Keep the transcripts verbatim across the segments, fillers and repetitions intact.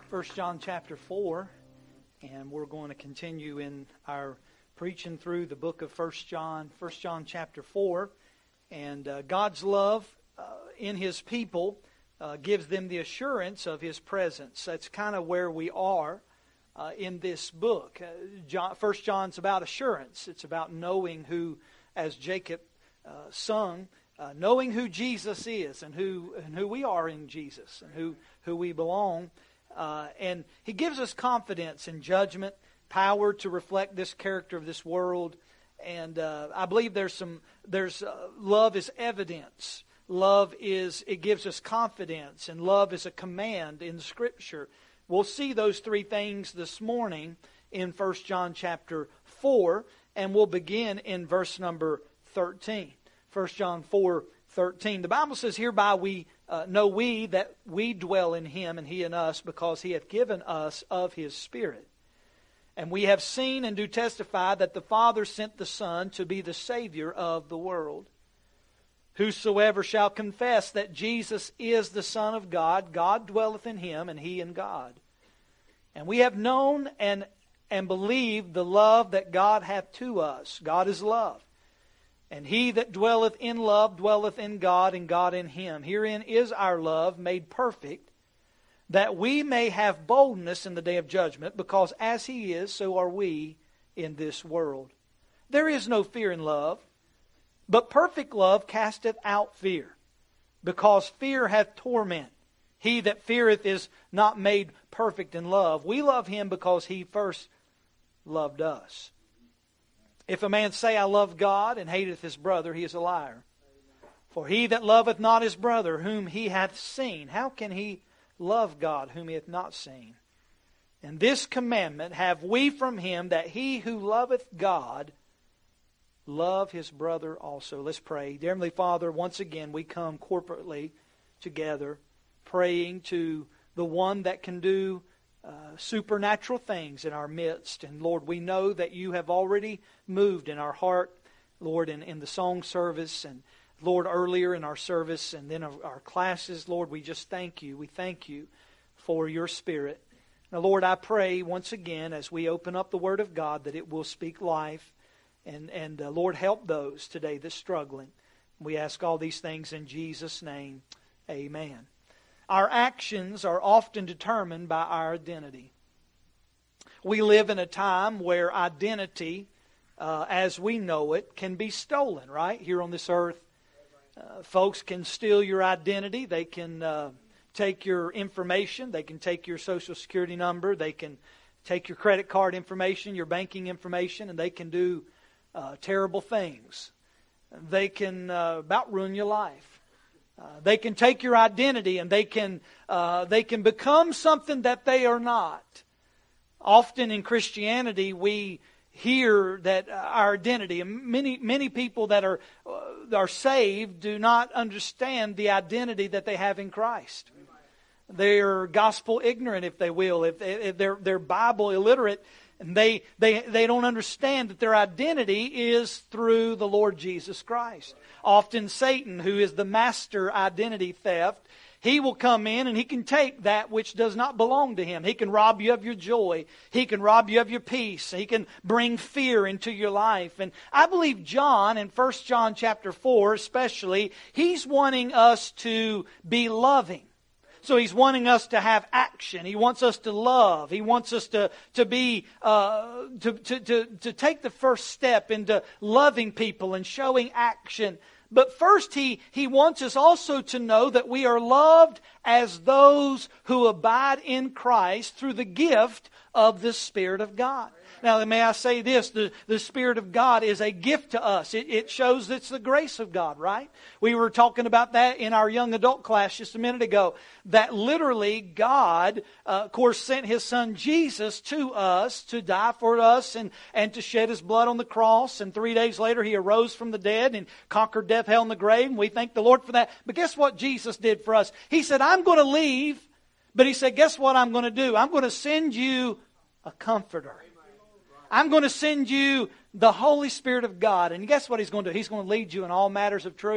First John chapter four, and we're going to continue in our preaching through the book of First John, First John chapter four, and uh, God's love uh, in His people uh, gives them the assurance of His presence. That's kind of where we are uh, in this book. Uh, John, First John's about assurance. It's about knowing who, as Jacob uh, sung, uh, knowing who Jesus is and who and who we are in Jesus and who who we belong. Uh, and He gives us confidence in judgment, power to reflect this character of this world. And uh, I believe there's some, there's uh, love is evidence. Love is, it gives us confidence. And love is a command in Scripture. We'll see those three things this morning in First John chapter four. And we'll begin in verse number thirteen. First John four thirteen. The Bible says, hereby we uh, know we that we dwell in Him and He in us, because He hath given us of His Spirit. And we have seen and do testify that the Father sent the Son to be the Savior of the world. Whosoever shall confess that Jesus is the Son of God, God dwelleth in Him and He in God. And we have known and, and believed the love that God hath to us. God is love. And he that dwelleth in love dwelleth in God, and God in him. Herein is our love made perfect, that we may have boldness in the day of judgment, because as He is, so are we in this world. There is no fear in love, but perfect love casteth out fear, because fear hath torment. He that feareth is not made perfect in love. We love Him because He first loved us. If a man say, I love God, and hateth his brother, he is a liar. For he that loveth not his brother, whom he hath seen, how can he love God, whom he hath not seen? And this commandment have we from Him, that he who loveth God love his brother also. Let's pray. Dear Heavenly Father, once again we come corporately together, praying to the one that can do Uh, supernatural things in our midst. And Lord, we know that You have already moved in our heart, Lord, in, in the song service, and Lord, earlier in our service, and then our, our classes. Lord, we just thank You. We thank You for Your Spirit. Now, Lord, I pray once again as we open up the Word of God that it will speak life. And, and uh, Lord, help those today that's struggling. We ask all these things in Jesus' name. Amen. Our actions are often determined by our identity. We live in a time where identity, uh, as we know it, can be stolen, right? Here on this earth, uh, folks can steal your identity. They can uh, take your information. They can take your social security number. They can take your credit card information, your banking information, and they can do uh, terrible things. They can uh, about ruin your life. Uh, they can take your identity and they can uh, they can become something that they are not. Often in Christianity, we hear that our identity, and many many people that are uh, are saved do not understand the identity that they have in Christ. They are gospel ignorant, if they will, if, if they're they're Bible illiterate. And they, they, they don't understand that their identity is through the Lord Jesus Christ. Often Satan, who is the master identity theft, he will come in and he can take that which does not belong to him. He can rob you of your joy. He can rob you of your peace. He can bring fear into your life. And I believe John, in First John chapter four especially, he's wanting us to be loving. So He's wanting us to have action. He wants us to love. He wants us to to be uh, to, to to to take the first step into loving people and showing action. But first, he he wants us also to know that we are loved as those who abide in Christ through the gift of the Spirit of God. Now, may I say this, the, the Spirit of God is a gift to us. It, it shows it's the grace of God, right? We were talking about that in our young adult class just a minute ago. That literally God, uh, of course, sent His Son Jesus to us to die for us and, and to shed His blood on the cross. And three days later He arose from the dead and conquered death, hell, and the grave. And we thank the Lord for that. But guess what Jesus did for us? He said, I'm going to leave. But He said, guess what I'm going to do? I'm going to send you a comforter. I'm going to send you the Holy Spirit of God. And guess what He's going to do? He's going to lead you in all matters of truth.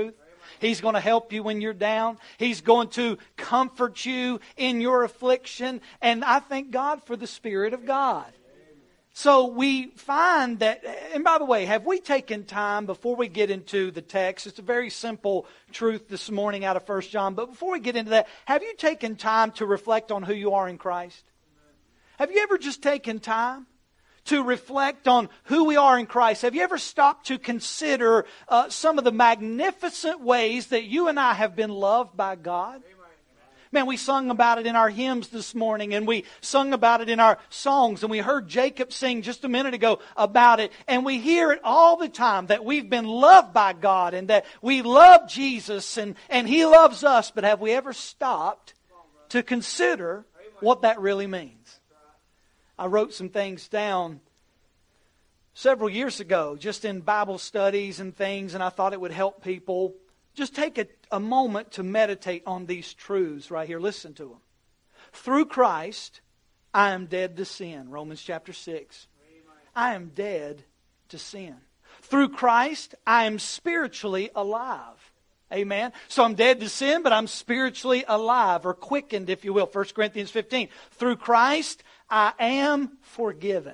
He's going to help you when you're down. He's going to comfort you in your affliction. And I thank God for the Spirit of God. So we find that, and by the way, have we taken time before we get into the text? It's a very simple truth this morning out of First John. But before we get into that, have you taken time to reflect on who you are in Christ? Have you ever just taken time to reflect on who we are in Christ? Have you ever stopped to consider uh, some of the magnificent ways that you and I have been loved by God? Man, we sung about it in our hymns this morning, and we sung about it in our songs, and we heard Jacob sing just a minute ago about it, and we hear it all the time, that we've been loved by God, and that we love Jesus, and, and He loves us. But have we ever stopped to consider what that really means? I wrote some things down several years ago, just in Bible studies and things, and I thought it would help people. Just take a, a moment to meditate on these truths right here. Listen to them. Through Christ, I am dead to sin. Romans chapter six. I am dead to sin. Through Christ, I am spiritually alive. Amen. So I'm dead to sin, but I'm spiritually alive, or quickened, if you will. First Corinthians fifteen. Through Christ, I am forgiven.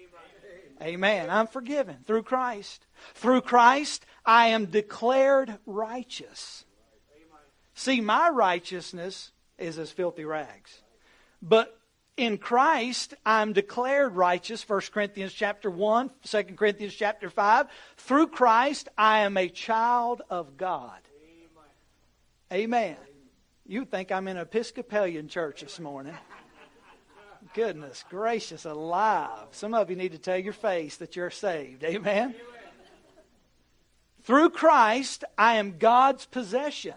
Amen. I'm forgiven through Christ. Through Christ, I am declared righteous. See, my righteousness is as filthy rags. But in Christ, I'm declared righteous. First Corinthians chapter one, Second Corinthians chapter five. Through Christ, I am a child of God. Amen. You think I'm in an Episcopalian church this morning. Goodness gracious alive. Some of you need to tell your face that you're saved. Amen. Through Christ, I am God's possession.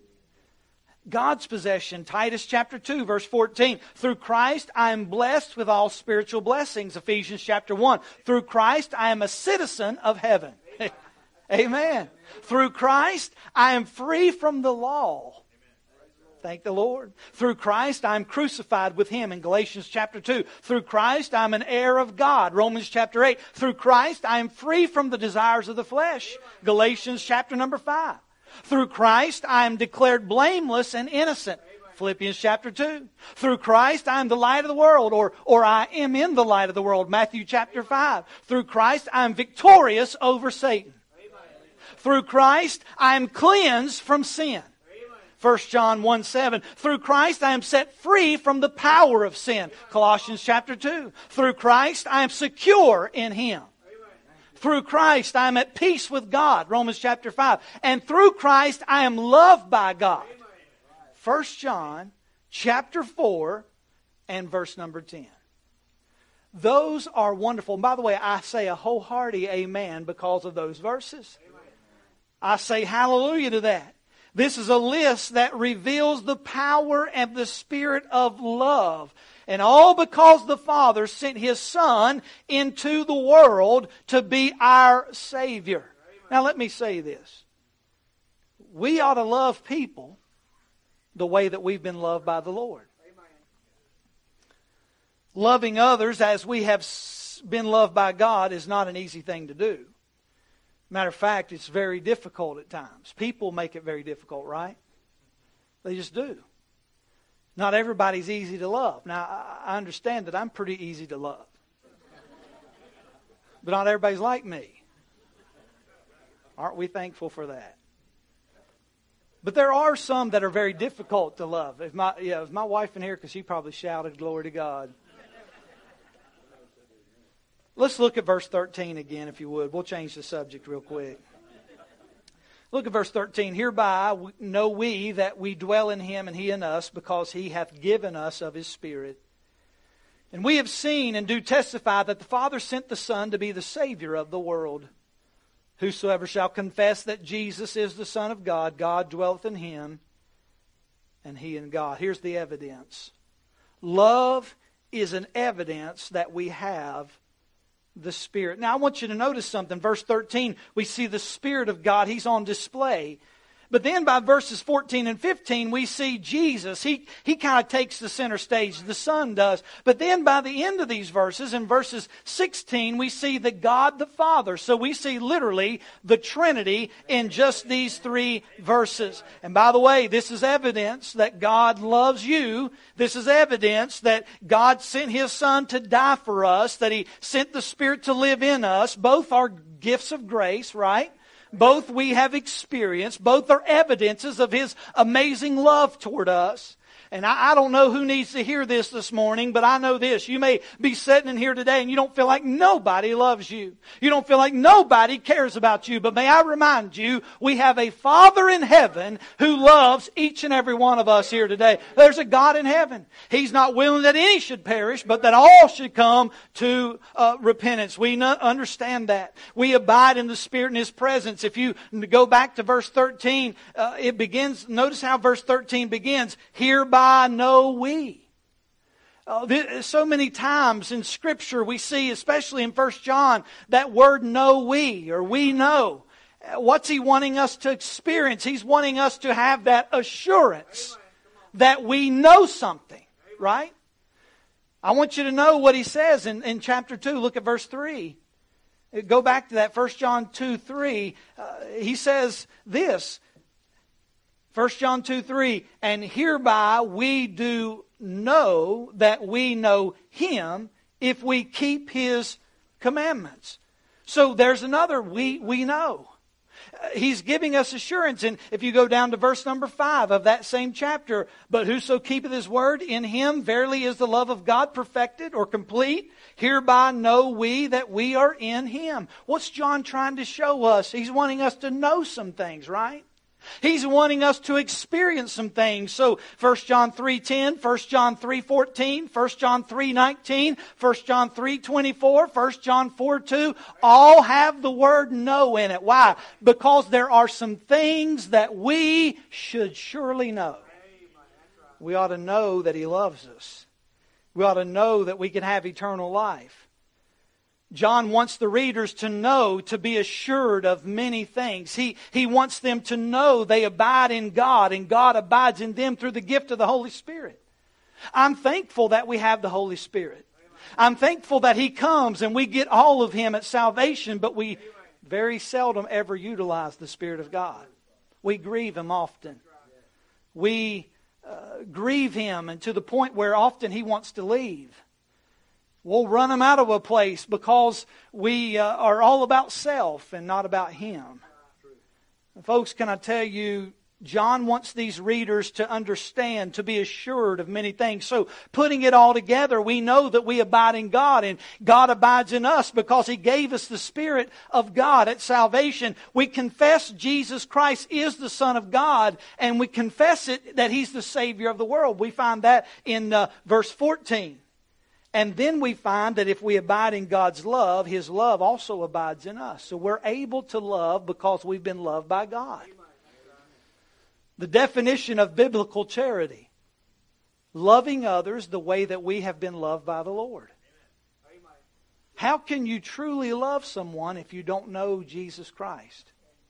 God's possession. Titus chapter two, verse fourteen. Through Christ, I am blessed with all spiritual blessings. Ephesians chapter one. Through Christ, I am a citizen of heaven. Amen. Through Christ, I am free from the law. Thank the Lord. Through Christ, I am crucified with Him in Galatians chapter two. Through Christ, I am an heir of God. Romans chapter eight. Through Christ, I am free from the desires of the flesh. Galatians chapter number five. Through Christ, I am declared blameless and innocent. Philippians chapter two. Through Christ, I am the light of the world, or, or I am in the light of the world. Matthew chapter five. Through Christ, I am victorious over Satan. Through Christ, I am cleansed from sin. First John one seven. Through Christ I am set free from the power of sin. Colossians chapter two. Through Christ I am secure in Him. Through Christ I am at peace with God. Romans chapter five. And through Christ I am loved by God. First John chapter four and verse number ten. Those are wonderful. And by the way, I say a wholehearted amen because of those verses. I say hallelujah to that. This is a list that reveals the power and the Spirit of love. And all because the Father sent His Son into the world to be our Savior. Now let me say this. We ought to love people the way that we've been loved by the Lord. Loving others as we have been loved by God is not an easy thing to do. Matter of fact, it's very difficult at times. People make it very difficult, right? They just do. Not everybody's easy to love. Now, I understand that I'm pretty easy to love. But not everybody's like me. Aren't we thankful for that? But there are some that are very difficult to love. If my, yeah, if my wife in here, because she probably shouted, glory to God. Let's look at verse thirteen again, if you would. We'll change the subject real quick. Look at verse thirteen. Hereby know we that we dwell in Him and He in us, because He hath given us of His Spirit. And we have seen and do testify that the Father sent the Son to be the Savior of the world. Whosoever shall confess that Jesus is the Son of God, God dwelleth in Him, and He in God. Here's the evidence. Love is an evidence that we have the Spirit. Now I want you to notice something. Verse thirteen, we see the Spirit of God. He's on display. But then by verses fourteen and fifteen, we see Jesus. He, he kind of takes the center stage. The Son does. But then by the end of these verses, in verses sixteen, we see the God the Father. So we see literally the Trinity in just these three verses. And by the way, this is evidence that God loves you. This is evidence that God sent His Son to die for us, that He sent the Spirit to live in us. Both are gifts of grace, right? Both we have experienced. Both are evidences of His amazing love toward us. And I, I don't know who needs to hear this this morning, but I know this. You may be sitting in here today and you don't feel like nobody loves you. You don't feel like nobody cares about you. But may I remind you, we have a Father in heaven who loves each and every one of us here today. There's a God in heaven. He's not willing that any should perish, but that all should come to uh, repentance. We no- understand that. We abide in the Spirit and His presence. If you go back to verse thirteen, uh, it begins, notice how verse thirteen begins. Hereby know we. Uh, th- so many times in Scripture we see, especially in First John, that word know we, or we know. What's He wanting us to experience? He's wanting us to have that assurance that we know something, right? I want you to know what He says in, in chapter two. Look at verse three. Go back to that, First John two three. Uh, he says this, First John two three, and hereby we do know that we know Him if we keep His commandments. So there's another we, we know. He's giving us assurance. And if you go down to verse number five of that same chapter, but whoso keepeth His word, in him verily is the love of God perfected or complete. Hereby know we that we are in Him. What's John trying to show us? He's wanting us to know some things, right? He's wanting us to experience some things. So First John three ten, First John three fourteen, First John three nineteen, First John three twenty-four, First John four two, all have the word know in it. Why? Because there are some things that we should surely know. We ought to know that He loves us. We ought to know that we can have eternal life. John wants the readers to know, to be assured of many things. He, he wants them to know they abide in God and God abides in them through the gift of the Holy Spirit. I'm thankful that we have the Holy Spirit. I'm thankful that He comes and we get all of Him at salvation, but we very seldom ever utilize the Spirit of God. We grieve Him often. We uh, grieve Him, and to the point where often He wants to leave. We'll run Him out of a place because we uh, are all about self and not about Him. And folks, can I tell you, John wants these readers to understand, to be assured of many things. So putting it all together, we know that we abide in God and God abides in us because He gave us the Spirit of God at salvation. We confess Jesus Christ is the Son of God, and we confess it that He's the Savior of the world. We find that in uh, verse fourteen. And then we find that if we abide in God's love, His love also abides in us. So we're able to love because we've been loved by God. The definition of biblical charity: loving others the way that we have been loved by the Lord. How can you truly love someone if you don't know Jesus Christ?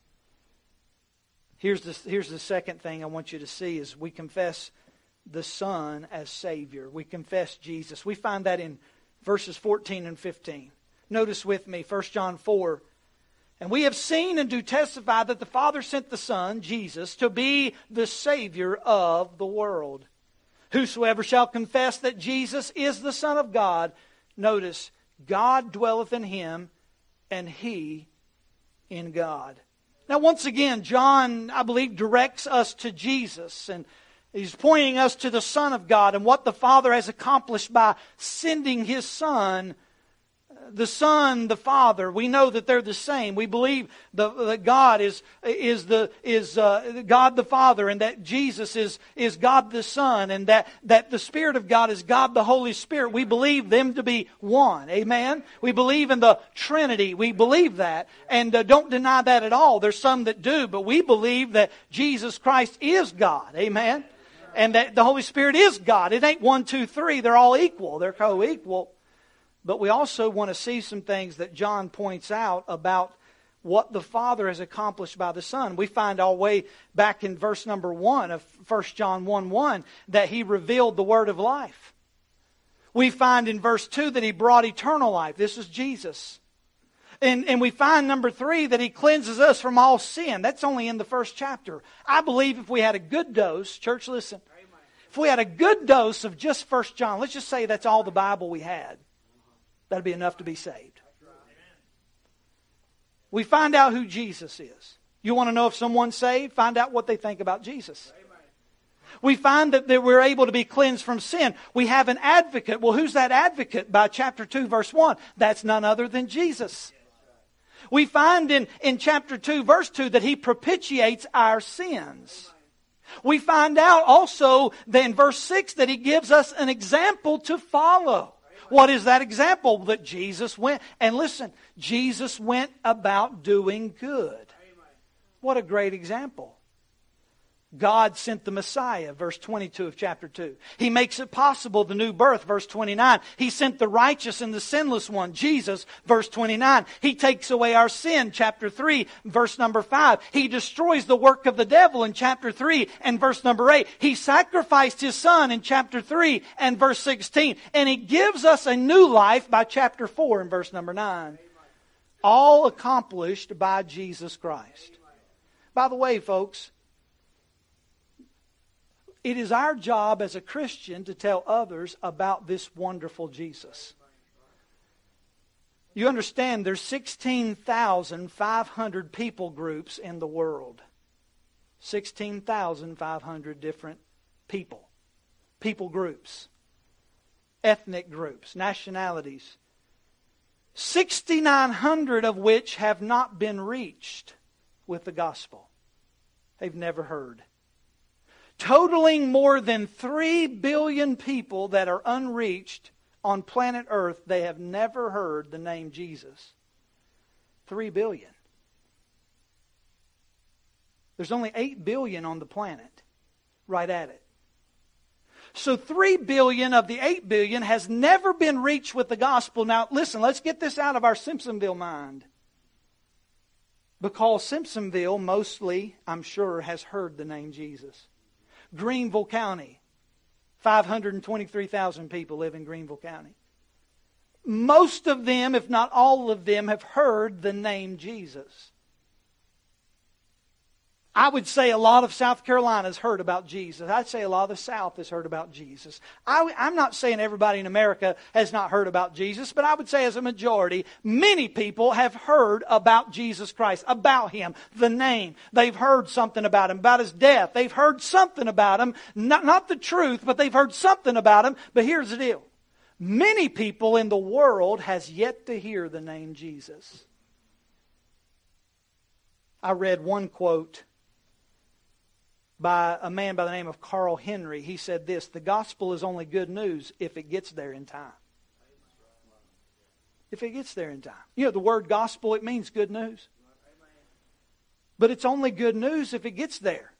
Here's the, here's the second thing I want you to see is we confess the Son as Savior. We confess Jesus. We find that in verses fourteen and fifteen. Notice with me, First John four. And we have seen and do testify that the Father sent the Son, Jesus, to be the Savior of the world. Whosoever shall confess that Jesus is the Son of God, notice, God dwelleth in Him, and He in God. Now once again, John, I believe, directs us to Jesus, and He's pointing us to the Son of God and what the Father has accomplished by sending His Son. The Son, the Father, we know that they're the same. We believe the, that God is is the is uh, God the Father, and that Jesus is is God the Son, and that that the Spirit of God is God the Holy Spirit. We believe them to be one. Amen. We believe in the Trinity. We believe that, and uh, don't deny that at all. There's some that do, but we believe that Jesus Christ is God. Amen. And that the Holy Spirit is God. It ain't one, two, three. They're all equal. They're co-equal. But we also want to see some things that John points out about what the Father has accomplished by the Son. We find all the way back in verse number one of First John one one that He revealed the Word of life. We find in verse two that He brought eternal life. This is Jesus. And, and we find, number three, that He cleanses us from all sin. That's only in the first chapter. I believe if we had a good dose, church, listen, if we had a good dose of just First John, let's just say that's all the Bible we had, that'd be enough to be saved. We find out who Jesus is. You want to know if someone's saved? Find out what they think about Jesus. We find that, that we're able to be cleansed from sin. We have an advocate. Well, who's that advocate? By chapter two, verse one. That's none other than Jesus. We find in, in chapter two, verse two, that He propitiates our sins. We find out also that in verse six that He gives us an example to follow. What is that example? That Jesus went, and listen, Jesus went about doing good. What a great example. God sent the Messiah, verse twenty-two of chapter two. He makes it possible, the new birth, verse twenty-nine. He sent the righteous and the sinless one, Jesus, verse twenty-nine. He takes away our sin, chapter three, verse number five. He destroys the work of the devil in chapter three and verse number eight. He sacrificed His Son in chapter three and verse sixteen. And He gives us a new life by chapter four and verse number nine. All accomplished by Jesus Christ. By the way, folks, it is our job as a Christian to tell others about this wonderful Jesus. You understand there's sixteen thousand five hundred people groups in the world. sixteen thousand five hundred different people. People groups. Ethnic groups. Nationalities. six thousand nine hundred of which have not been reached with the gospel. They've never heard. Totaling more than three billion people that are unreached on planet Earth, they have never heard the name Jesus. Three billion. There's only eight billion on the planet. Right at it. So three billion of the eight billion has never been reached with the gospel. Now listen, let's get this out of our Simpsonville mind. Because Simpsonville mostly, I'm sure, has heard the name Jesus. Greenville County, five hundred twenty-three thousand people live in Greenville County. Most of them, if not all of them, have heard the name Jesus. I would say a lot of South Carolina has heard about Jesus. I'd say a lot of the South has heard about Jesus. I, I'm not saying everybody in America has not heard about Jesus, but I would say as a majority, many people have heard about Jesus Christ, about Him, the name. They've heard something about Him, about His death. They've heard something about Him, not, not the truth, but they've heard something about Him. But here's the deal. Many people in the world has yet to hear the name Jesus. I read one quote by a man by the name of Carl Henry. He said this: the gospel is only good news if it gets there in time. If it gets there in time. You know, the word gospel, it means good news. But it's only good news if it gets there.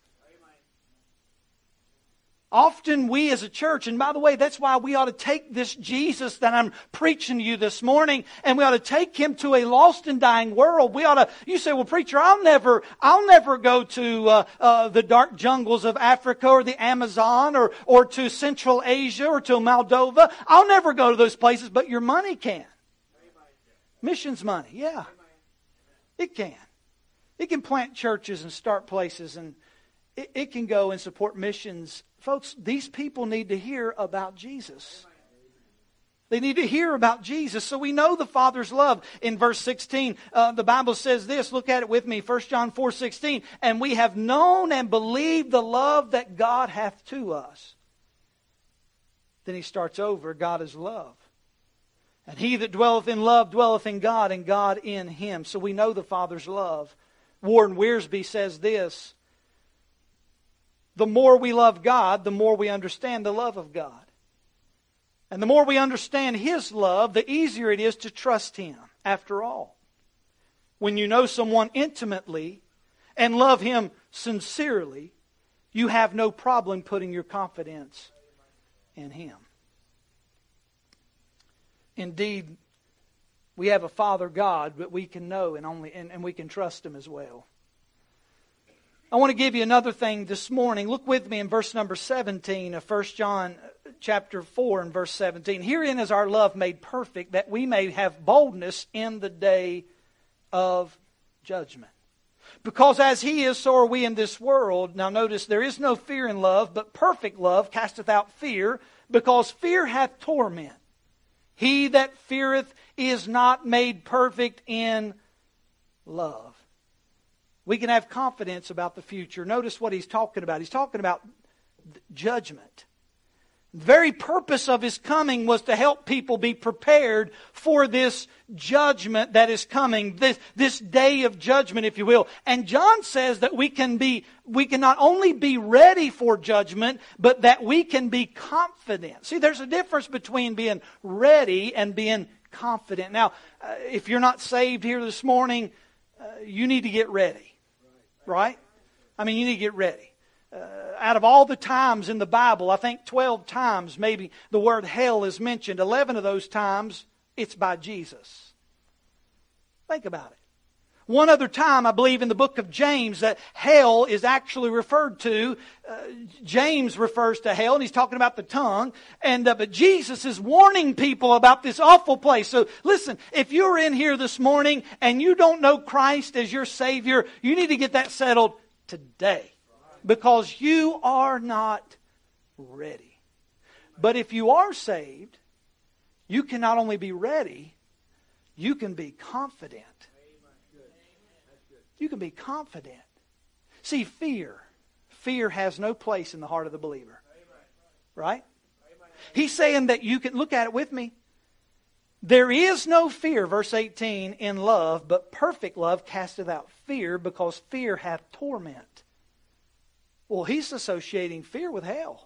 Often we as a church, and by the way, that's why we ought to take this Jesus that I'm preaching to you this morning, and we ought to take Him to a lost and dying world. We ought to, you say, well, preacher, I'll never, I'll never go to uh, uh, the dark jungles of Africa or the Amazon or, or to Central Asia or to Moldova. I'll never go to those places, but your money can. Missions money, yeah. It can. It can plant churches and start places, and it, it can go and support missions. Folks, these people need to hear about Jesus. They need to hear about Jesus. So we know the Father's love. In verse sixteen, uh, the Bible says this. Look at it with me. First John four sixteen. And we have known and believed the love that God hath to us. Then he starts over. God is love. And he that dwelleth in love dwelleth in God, and God in him. So we know the Father's love. Warren Wiersbe says this: the more we love God, the more we understand the love of God. And the more we understand His love, the easier it is to trust Him. After all, when you know someone intimately and love Him sincerely, you have no problem putting your confidence in Him. Indeed, We have a Father God, but we can know and only and, and we can trust Him as well. I want to give you another thing this morning. Look with me in verse number seventeen of First John chapter four and verse seventeen. Herein is our love made perfect, that we may have boldness in the day of judgment. Because as He is, so are we in this world. Now notice, there is no fear in love, but perfect love casteth out fear, because fear hath torment. He that feareth is not made perfect in love. We can have confidence about the future. Notice what he's talking about. He's talking about judgment. The very purpose of His coming was to help people be prepared for this judgment that is coming, this, this day of judgment, if you will. And John says that we can be, we can not only be ready for judgment, but that we can be confident. See, there's a difference between being ready and being confident. Now, uh, if you're not saved here this morning, uh, you need to get ready, right? I mean, you need to get ready. Uh, out of all the times in the Bible, I think twelve times maybe the word hell is mentioned. eleven of those times, it's by Jesus. Think about it. One other time, I believe in the book of James, that hell is actually referred to. Uh, James refers to hell, and he's talking about the tongue. And uh, but Jesus is warning people about this awful place. So listen, if you're in here this morning and you don't know Christ as your Savior, you need to get that settled today. Because you are not ready. But if you are saved, you can not only be ready, you can be confident. You can be confident. See, fear. Fear has no place in the heart of the believer. Right? He's saying that you can, look at it with me. There is no fear, verse eighteen, in love, but perfect love casteth out fear, because fear hath torment. Well, he's associating fear with hell.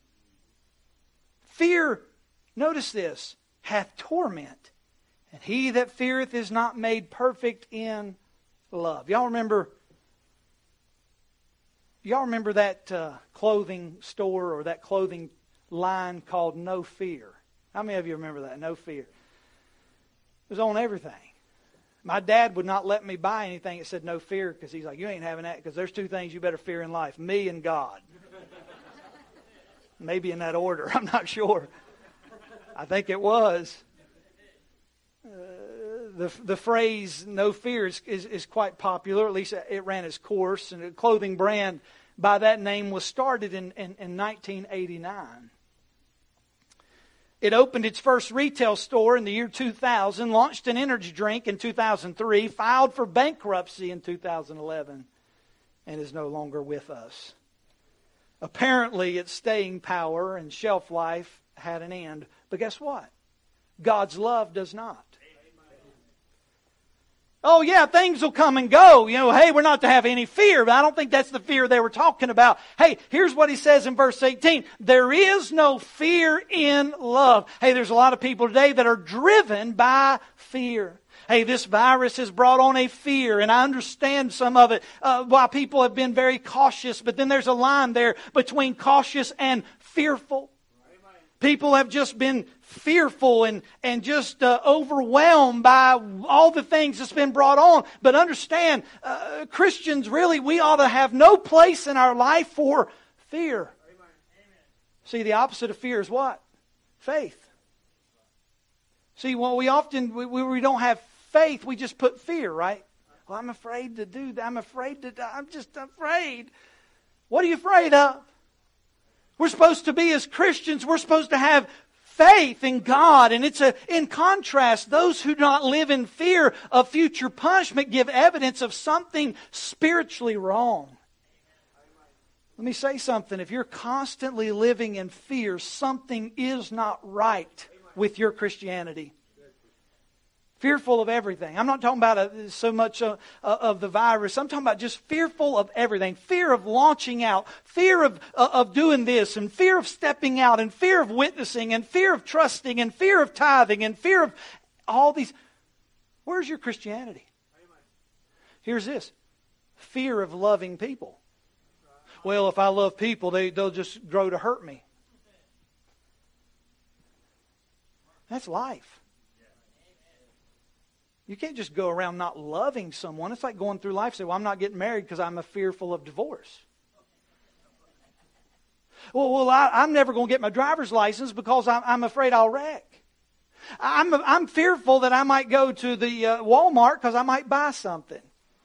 Fear, notice this, hath torment. And he that feareth is not made perfect in love. Y'all remember, y'all remember that uh, clothing store or that clothing line called No Fear? How many of you remember that? No Fear. It was on everything. My dad would not let me buy anything that said no fear, because he's like, you ain't having that, because there's two things you better fear in life, me and God. Maybe in that order, I'm not sure. I think it was. Uh, the the phrase no fear is, is, is quite popular, at least it ran its course, and a clothing brand by that name was started in, in, in nineteen eighty-nine. It opened its first retail store in the year two thousand, launched an energy drink in two thousand three, filed for bankruptcy in two thousand eleven, and is no longer with us. Apparently, its staying power and shelf life had an end. But guess what? God's love does not. Oh yeah, things will come and go. You know, hey, we're not to have any fear, but I don't think that's the fear they were talking about. Hey, here's what he says in verse eighteen. There is no fear in love. Hey, there's a lot of people today that are driven by fear. Hey, this virus has brought on a fear, and I understand some of it, uh, why people have been very cautious, but then there's a line there between cautious and fearful. People have just been fearful and, and just uh, overwhelmed by all the things that's been brought on. But understand, uh, Christians, really, we ought to have no place in our life for fear. Amen. See, the opposite of fear is what? Faith. See, well, we often, we, we don't have faith, we just put fear, right? Well, I'm afraid to do that. I'm afraid to die. I'm just afraid. What are you afraid of? We're supposed to be, as Christians, we're supposed to have faith in God. And it's a, in contrast, those who do not live in fear of future punishment give evidence of something spiritually wrong. Let me say something. If you're constantly living in fear, something is not right with your Christianity. Fearful of everything. I'm not talking about a, so much uh, uh, of the virus. I'm talking about just fearful of everything. Fear of launching out. Fear of, uh, of doing this. And fear of stepping out. And fear of witnessing. And fear of trusting. And fear of tithing. And fear of all these. Where's your Christianity? Here's this. Fear of loving people. Well, if I love people, they, they'll just grow to hurt me. That's life. You can't just go around not loving someone. It's like going through life and say, well, I'm not getting married because I'm fearful of divorce. Well, well I, I'm never going to get my driver's license because I'm, I'm afraid I'll wreck. I'm, I'm fearful that I might go to the uh, Walmart because I might buy something.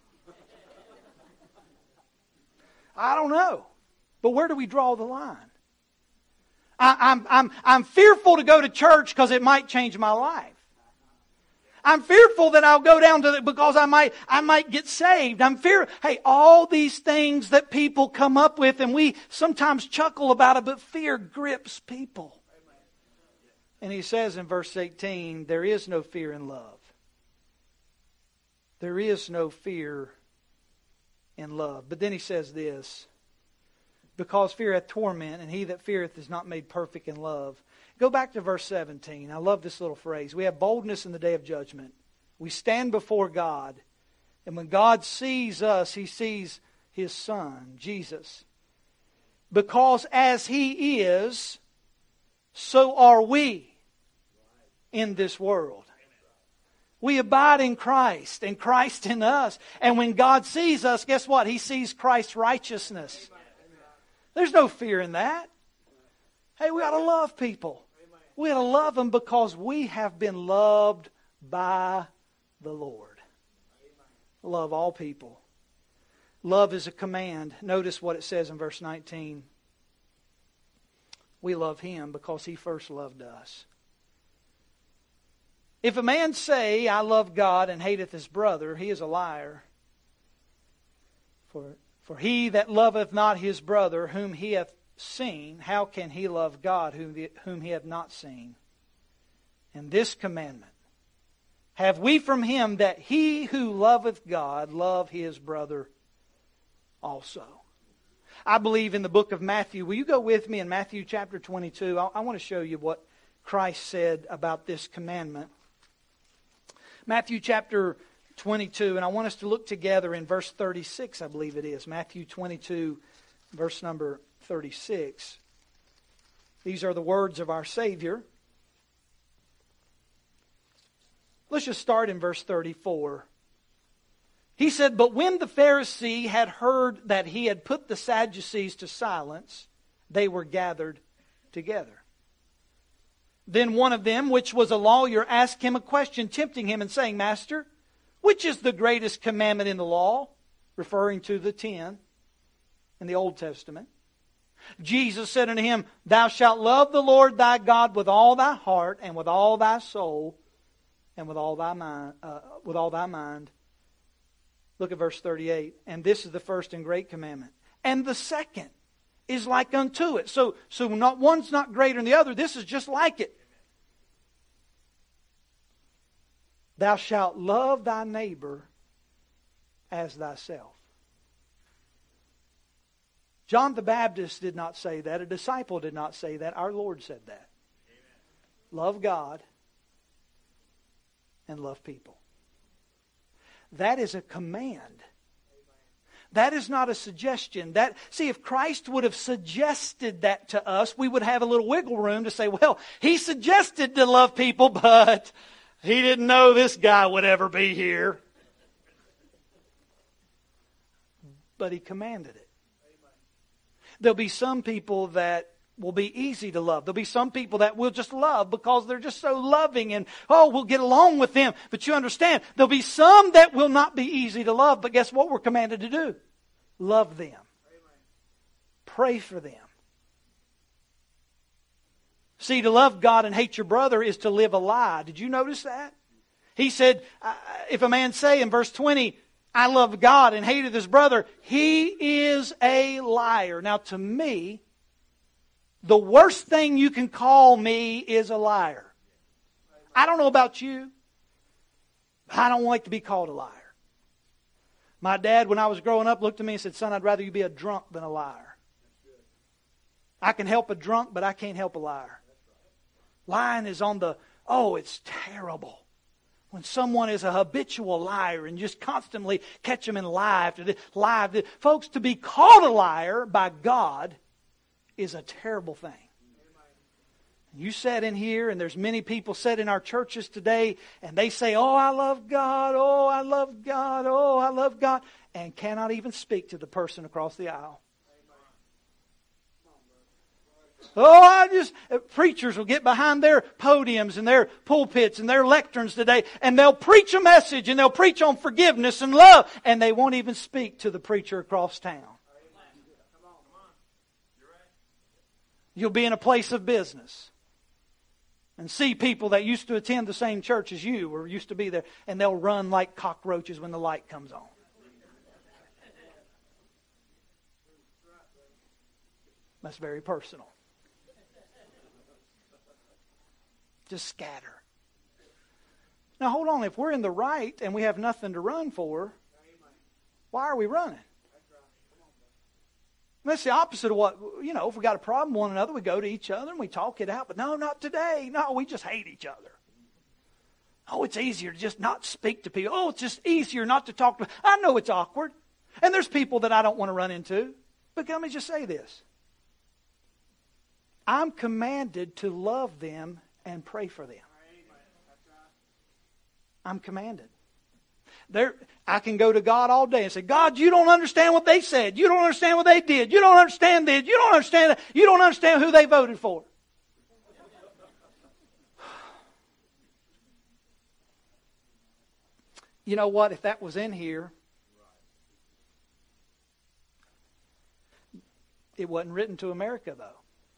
I don't know. But where do we draw the line? I, I'm, I'm, I'm fearful to go to church because it might change my life. I'm fearful that I'll go down to the, because I might, I might get saved. I'm fear. Hey, all these things that people come up with, and we sometimes chuckle about it, but fear grips people. And he says in verse eighteen, there is no fear in love. There is no fear in love. But then he says this, because fear hath torment, and he that feareth is not made perfect in love. Go back to verse seventeen. I love this little phrase. We have boldness in the day of judgment. We stand before God, and when God sees us, He sees His Son, Jesus. Because as He is, so are we in this world. We abide in Christ, and Christ in us. And when God sees us, guess what? He sees Christ's righteousness. There's no fear in that. Hey, we ought to love people. We ought to love them because we have been loved by the Lord. Love all people. Love is a command. Notice what it says in verse nineteen. We love Him because He first loved us. If a man say, I love God, and hateth his brother, he is a liar. For, for he that loveth not his brother, whom he hath seen, how can he love God, whom, the, whom he hath not seen? And this commandment have we from Him, that he who loveth God love his brother also. I believe in the book of Matthew. Will you go with me in Matthew chapter twenty-two? I, I want to show you what Christ said about this commandment. Matthew chapter twenty-two, and I want us to look together in verse thirty-six, I believe it is. Matthew twenty-two, verse number thirty-six. These are the words of our Savior. Let's just start in verse thirty-four. He said, but when the Pharisee had heard that he had put the Sadducees to silence, they were gathered together. Then one of them, which was a lawyer, asked him a question, tempting him and saying, Master, which is the greatest commandment in the law? Referring to the ten in the Old Testament. Jesus said unto him, Thou shalt love the Lord thy God with all thy heart, and with all thy soul, and with all thy mind. Uh, with all thy mind. Look at verse thirty-eight. And this is the first and great commandment. And the second is like unto it. So, so not one's not greater than the other. This is just like it. Thou shalt love thy neighbor as thyself. John the Baptist did not say that. A disciple did not say that. Our Lord said that. Amen. Love God and love people. That is a command. That is not a suggestion. That, see, if Christ would have suggested that to us, we would have a little wiggle room to say, well, He suggested to love people, but He didn't know this guy would ever be here. But He commanded it. There'll be some people that will be easy to love. There'll be some people that we'll just love because they're just so loving and, oh, we'll get along with them. But you understand, there'll be some that will not be easy to love. But guess what we're commanded to do? Love them. Amen. Pray for them. See, to love God and hate your brother is to live a lie. Did you notice that? He said, if a man say in verse twenty, I love God and hated his brother, he is a liar. Now to me, the worst thing you can call me is a liar. I don't know about you. I don't like to be called a liar. My dad, when I was growing up, looked at me and said, son, I'd rather you be a drunk than a liar. I can help a drunk, but I can't help a liar. Lying is on the, oh, it's terrible. When someone is a habitual liar and just constantly catch them in lie after this, lie after this. Folks, to be called a liar by God is a terrible thing. You sat in here, and there's many people sat in our churches today, and they say, oh, I love God, oh, I love God, oh, I love God, and cannot even speak to the person across the aisle. Oh, I just, preachers will get behind their podiums and their pulpits and their lecterns today, and they'll preach a message, and they'll preach on forgiveness and love, and they won't even speak to the preacher across town. You'll be in a place of business and see people that used to attend the same church as you or used to be there, and they'll run like cockroaches when the light comes on. That's very personal. Just scatter. Now hold on, if we're in the right and we have nothing to run for, why are we running? That's the opposite of what, you know, if we got a problem with one another, we go to each other and we talk it out. But no, not today. No, we just hate each other. Oh, it's easier to just not speak to people. Oh, it's just easier not to talk to them. I know it's awkward. And there's people that I don't want to run into. But let me just say this. I'm commanded to love them and pray for them. I'm commanded. There, I can go to God all day and say, God, you don't understand what they said. You don't understand what they did. You don't understand this. You don't understand that. You don't understand who they voted for. You know what? If that was in here, it wasn't written to America, though.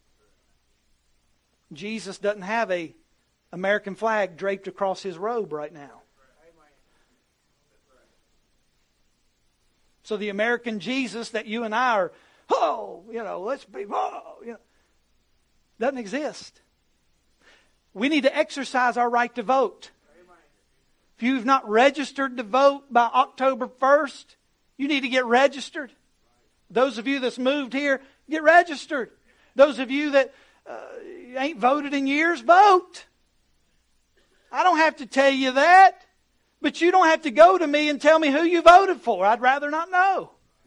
Jesus doesn't have a American flag draped across his robe right now. So the American Jesus that you and I are, oh, you know, let's be, oh, you know, doesn't exist. We need to exercise our right to vote. If you've not registered to vote by October first, you need to get registered. Those of you that's moved here, get registered. Those of you that uh, ain't voted in years, vote. I don't have to tell you that. But you don't have to go to me and tell me who you voted for. I'd rather not know.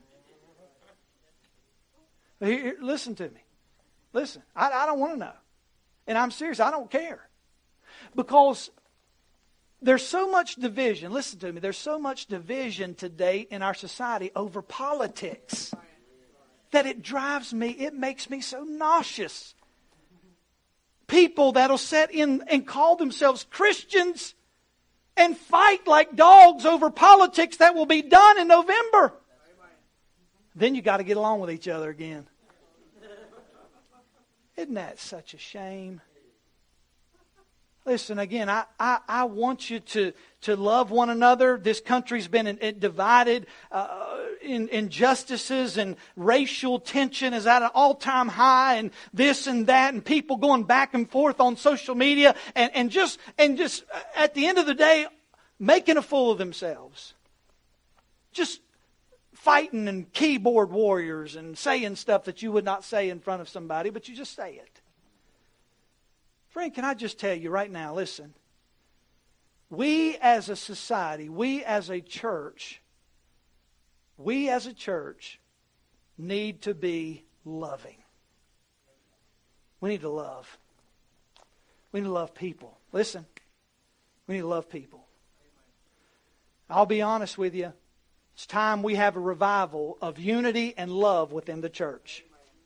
Here, here, listen to me. Listen, I, I don't want to know. And I'm serious, I don't care. Because there's so much division. Listen to me. There's so much division today in our society over politics that it drives me, it makes me so nauseous. People that'll sit in and call themselves Christians and fight like dogs over politics that will be done in November. Then you got to get along with each other again. Isn't that such a shame? Listen, again, I, I, I want you to, to love one another. This country's been in, in divided. Uh, in, injustices and racial tension is at an all-time high, and this and that, and people going back and forth on social media, and, and just and just at the end of the day, making a fool of themselves. Just fighting and keyboard warriors and saying stuff that you would not say in front of somebody, but you just say it. Friend, can I just tell you right now, listen. We as a society, we as a church, we as a church need to be loving. We need to love. We need to love people. Listen, we need to love people. I'll be honest with you. It's time we have a revival of unity and love within the church.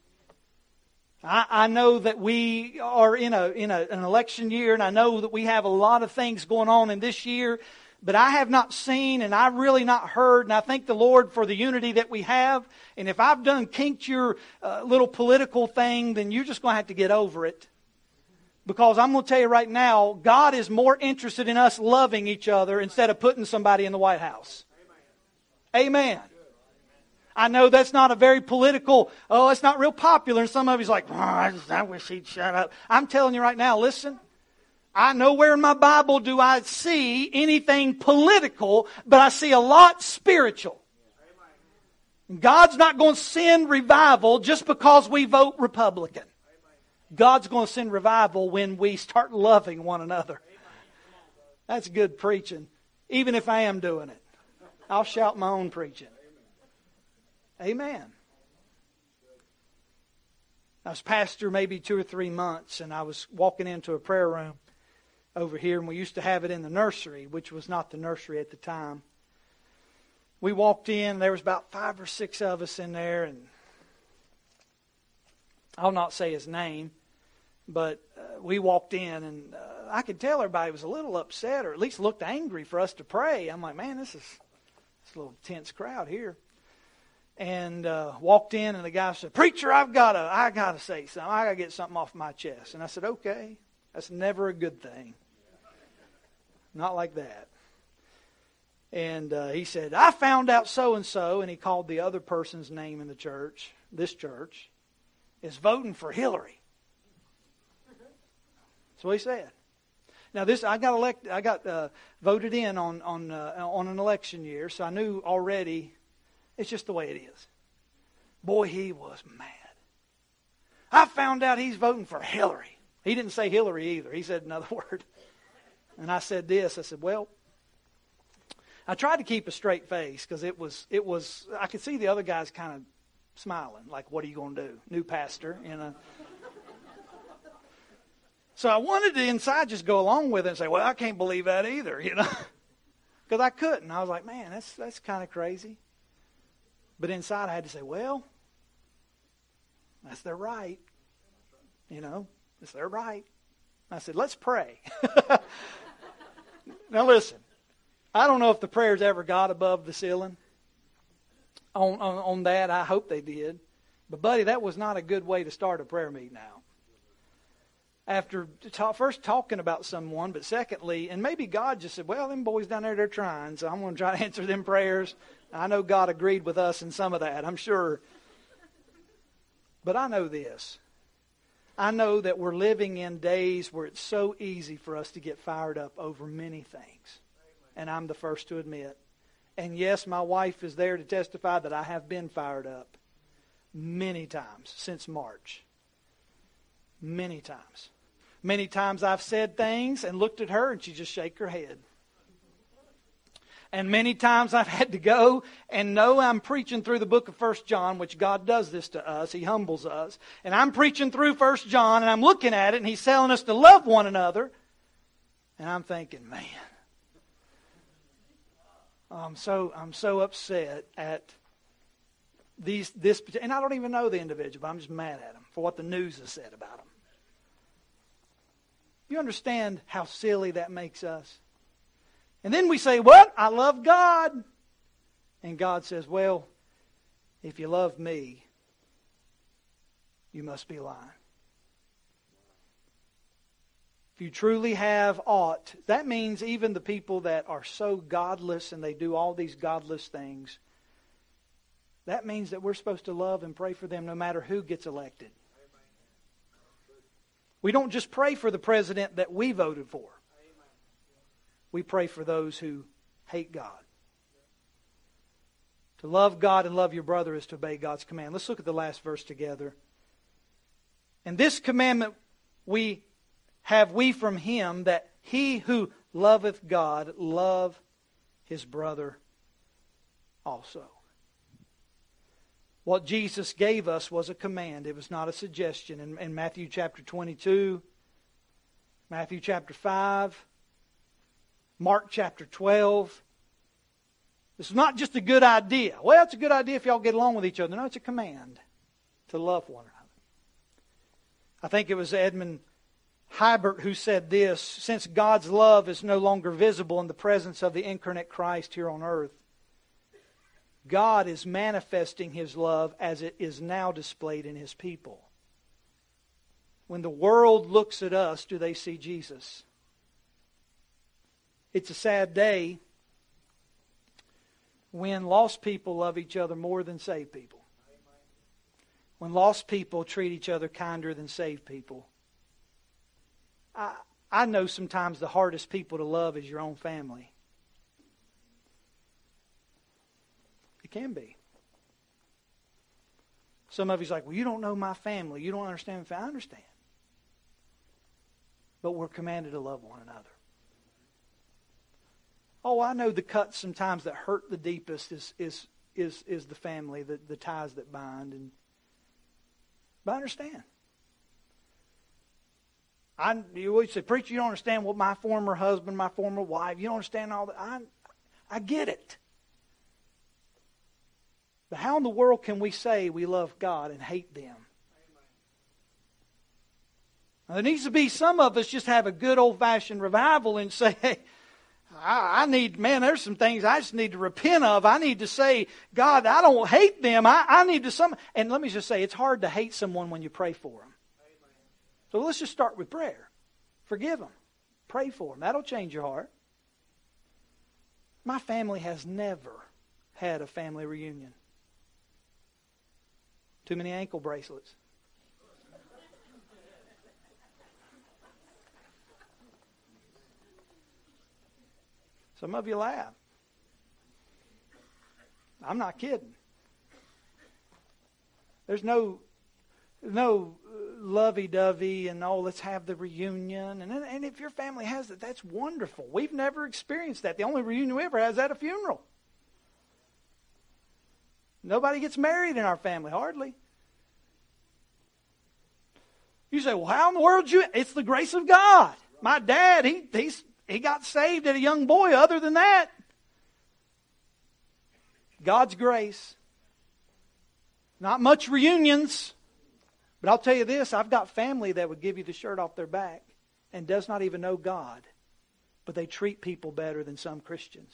I, I know that we are in a in a, an election year, and I know that we have a lot of things going on in this year, but I have not seen and I've really not heard, and I thank the Lord for the unity that we have. And if I've done kinked your uh, little political thing, then you're just going to have to get over it. Because I'm going to tell you right now, God is more interested in us loving each other instead of putting somebody in the White House. Amen. I know that's not a very political, oh, it's not real popular. And some of you's like, oh, I, just, I wish he'd shut up. I'm telling you right now, listen. I know where in my Bible do I see anything political, but I see a lot spiritual. God's not going to send revival just because we vote Republican. God's going to send revival when we start loving one another. That's good preaching. Even if I am doing it. I'll shout my own preaching. Amen. I was pastor maybe two or three months, and I was walking into a prayer room over here, and we used to have it in the nursery, which was not the nursery at the time. We walked in, and there was about five or six of us in there, and I'll not say his name, but uh, we walked in, and uh, I could tell everybody was a little upset, or at least looked angry for us to pray. I'm like, man, this is, this is a little tense crowd here. And uh, walked in, and the guy said, "Preacher, I've got to, I got to say something. I got to get something off my chest." And I said, "Okay, that's never a good thing. Not like that." And uh, he said, "I found out so and so," and he called the other person's name in the church. This church is voting for Hillary. That's what he said. Now this, I got elected. I got uh, voted in on on uh, on an election year, so I knew already. It's just the way it is. Boy, he was mad. I found out he's voting for Hillary. He didn't say Hillary either. He said another word. And I said this. I said, well, I tried to keep a straight face because it was, it was, I could see the other guys kind of smiling, like, what are you going to do? New pastor, you know. So I wanted to inside just go along with it and say, well, I can't believe that either, you know. Because I couldn't. I was like, man, that's that's kind of crazy. But inside I had to say, well, that's their right. You know, it's their right. I said, let's pray. Now listen, I don't know if the prayers ever got above the ceiling on, on, on that. I hope they did. But buddy, that was not a good way to start a prayer meeting now. After ta- first talking about someone, but secondly, and maybe God just said, well, them boys down there, they're trying, so I'm going to try to answer them prayers. I know God agreed with us in some of that, I'm sure. But I know this. I know that we're living in days where it's so easy for us to get fired up over many things. And I'm the first to admit. And yes, my wife is there to testify that I have been fired up many times since March. Many times. Many times I've said things and looked at her and she just shake her head. And many times I've had to go and know I'm preaching through the book of First John, which God does this to us. He humbles us. And I'm preaching through First John and I'm looking at it and He's telling us to love one another. And I'm thinking, man, I'm so I'm so upset at these this, and I don't even know the individual, but I'm just mad at him for what the news has said about him. You understand how silly that makes us? And then we say, what? I love God. And God says, well, if you love me, you must be lying. If you truly have aught, that means even the people that are so godless and they do all these godless things, that means that we're supposed to love and pray for them no matter who gets elected. We don't just pray for the president that we voted for. We pray for those who hate God. To love God and love your brother is to obey God's command. Let's look at the last verse together. And this commandment we have we from Him, that he who loveth God love his brother also. What Jesus gave us was a command. It was not a suggestion. In, in Matthew chapter twenty-two, Matthew chapter five, Mark chapter twelve. This is not just a good idea. Well, it's a good idea if y'all get along with each other. No, it's a command to love one another. I think it was Edmund Hibert who said this: since God's love is no longer visible in the presence of the incarnate Christ here on earth, God is manifesting His love as it is now displayed in His people. When the world looks at us, do they see Jesus? It's a sad day when lost people love each other more than saved people. When lost people treat each other kinder than saved people. I, I know sometimes the hardest people to love is your own family. It can be. Some of you's like, well, you don't know my family. You don't understand my family. I understand. But we're commanded to love one another. Oh, I know the cuts sometimes that hurt the deepest is is is, is the family, the, the ties that bind. And, but I understand. I, you always say, preacher, you don't understand what my former husband, my former wife, you don't understand all that. I, I get it. But how in the world can we say we love God and hate them? Now, there needs to be some of us just have a good old-fashioned revival and say, hey, I, I need, man, there's some things I just need to repent of. I need to say, God, I don't hate them. I, I need to some. And let me just say, it's hard to hate someone when you pray for them. So let's just start with prayer. Forgive them. Pray for them. That'll change your heart. My family has never had a family reunion. Too many ankle bracelets. Some of you laugh. I'm not kidding. There's no, no lovey-dovey and, oh, let's have the reunion. And, and if your family has it, that's wonderful. We've never experienced that. The only reunion we ever have is at a funeral. Nobody gets married in our family, hardly. You say, well, how in the world did you... It's the grace of God. My dad, he he's, he got saved at a young boy. Other than that, God's grace. Not much reunions. But I'll tell you this, I've got family that would give you the shirt off their back and does not even know God. But they treat people better than some Christians.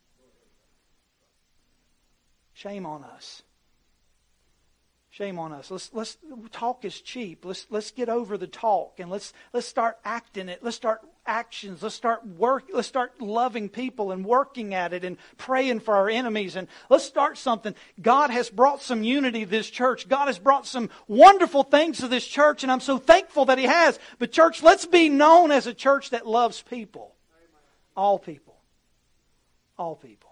Shame on us. Shame on us. Let's let's talk is cheap. Let's let's get over the talk and let's let's start acting it. Let's start actions. Let's start work. Let's start loving people and working at it and praying for our enemies. And let's start something. God has brought some unity to this church. God has brought some wonderful things to this church, and I'm so thankful that He has. But church, let's be known as a church that loves people. All people. All people.